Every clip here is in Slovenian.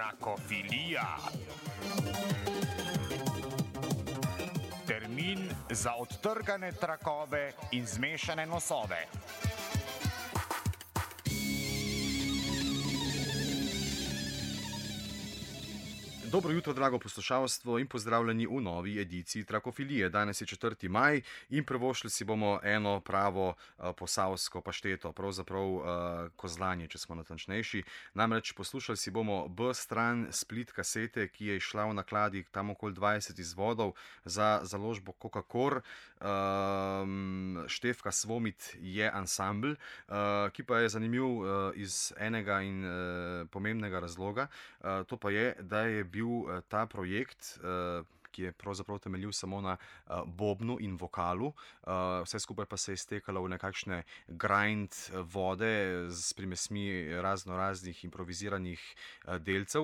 Trakofilija. Termin za odtrgane trakove in zmešane nosove. Dobro jutro, drago poslušalstvo, in pozdravljeni v novi ediciji Trakofilije. Danes je 4. maj in privoščili si bomo eno pravo posavsko pašteto, pravzaprav kozlanje, če smo natančnejši. Namreč poslušali si bomo B-stran split kasete, ki je išla v nakladi tam okoli 20 izvodov za založbo Coca-Cola. Štefka Svomit je ansambl, ki pa je zanimiv iz enega in pomembnega razloga. To pa je, da je bil ta projekt, ki je pravzaprav temeljil samo na bobnu in vokalu, vse skupaj pa se je iztekalo v nekakšne grind vode s primesmi raznih improviziranih delcev.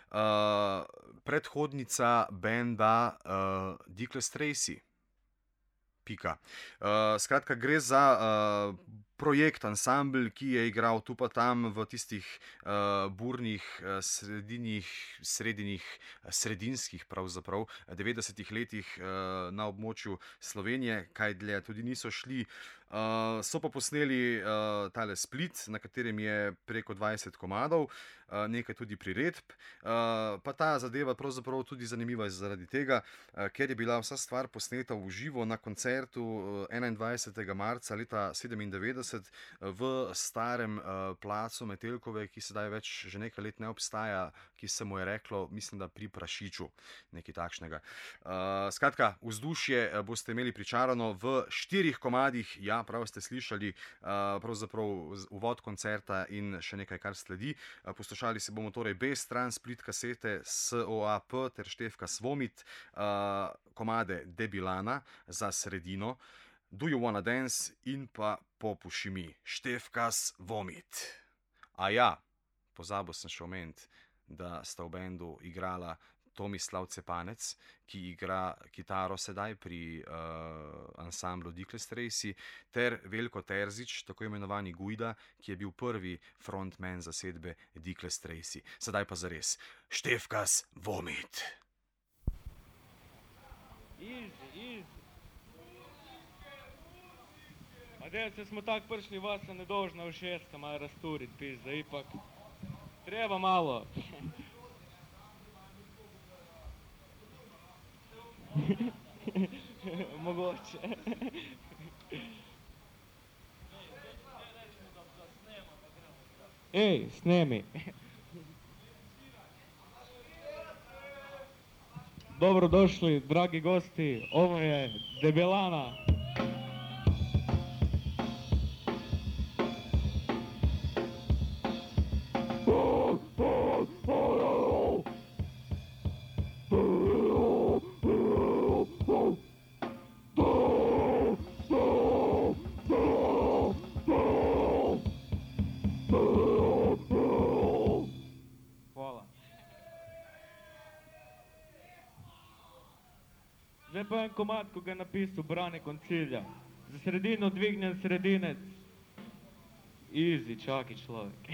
Predhodnica benda Dickless Tracy. Pika. Skratka, gre za projekt, ansambl, ki je igral tu pa tam v tistih burnih, sredinskih pravzaprav 90-ih letih na območju Slovenije, kaj dlje tudi niso šli. So pa posneli tale split, na katerem je preko 20 komadov, nekaj tudi priredb. Pa ta zadeva pravzaprav tudi zanimiva zaradi tega, ker je bila vsa stvar posneta v živo na koncertu 21. marca leta 1997 v starem placu Metelkove, ki sedaj več že nekaj let ne obstaja, ki se mu je reklo, mislim, da pri Prašiču, nekaj takšnega. Skratka, vzdušje boste imeli pričarano v 4 komadih, ja, prav ste slišali, pravzaprav uvod koncerta in še nekaj, kar sledi. Poslušali si bomo torej B-stran split kasete SOAP ter Štefka Svomit, komade Debilana za sredino, Do You Wanna Dance in pa Popuši mi, Štefka Svomit. A ja, pozabil sem še omeniti, da sta v bendu igrala Tomislav Cepanec, ki igra kitaro sedaj pri ansamblu Dickless Tracy, ter Veljko Terzič, tako imenovani Gujda, ki je bil prvi frontman zasedbe Dickless Tracy. Sedaj pa zares, Štefka Svomit. Easy. A delce smo tak prišli vas, se ne dožna v šestka malo razturiti, pizda, ipak. Treba malo. Mogoče. Ej, snemi. Dobrodošli, dragi gosti, ovo je Debelana. Zdaj pa en komad, ko ga je napisal Brane Koncilja. Za sredino dvignjen sredinec. Easy, čaki človek.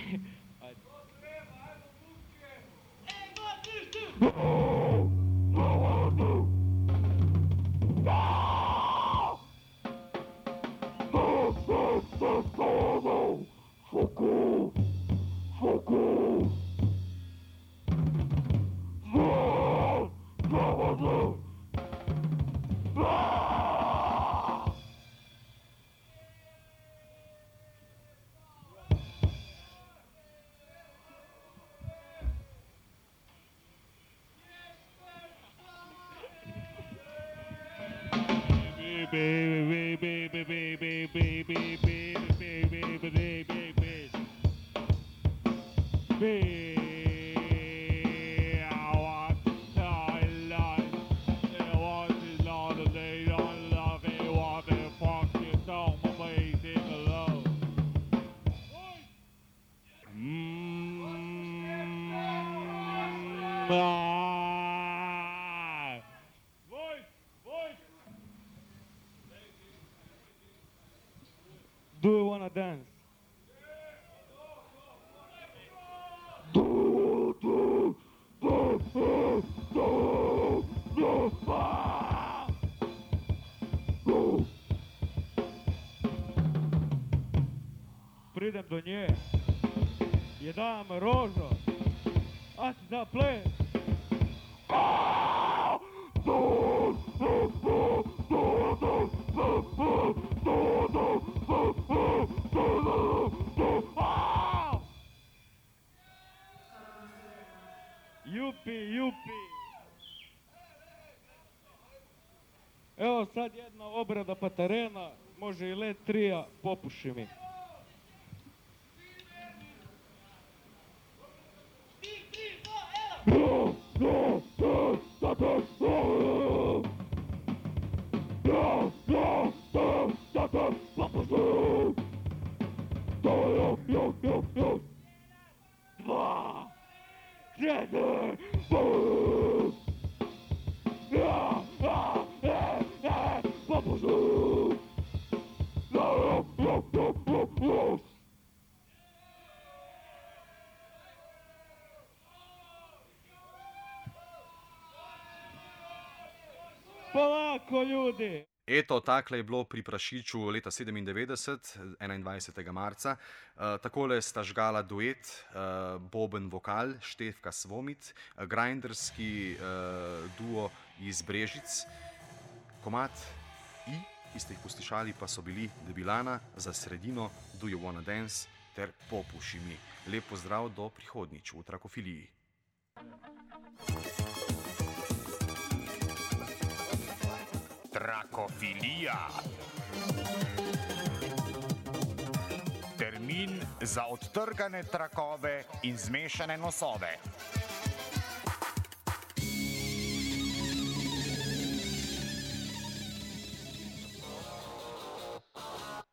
Do you wanna dance? pridem do nje, je dam rožo, a si za ples. Jupi, jupi. Evo sad jedna obrada pa terena, može i let trija, popuši mi. Dva, četiri, polako ljudi. Eto, takle je bilo pri Prašiču leta 97, 21. marca. Takole sta žgala duet, boben vokal, Štefka Svomit, grinderski duo iz Brežic. Komad I, ki ste jih poslušali, pa so bili Debilana, Za sredino, Do You Wanna Dance ter Popuši mi. Lep pozdrav do prihodnjič v Trakofiliji. Trakofilija. Termin za odtrgane trakove in zmešane nosove.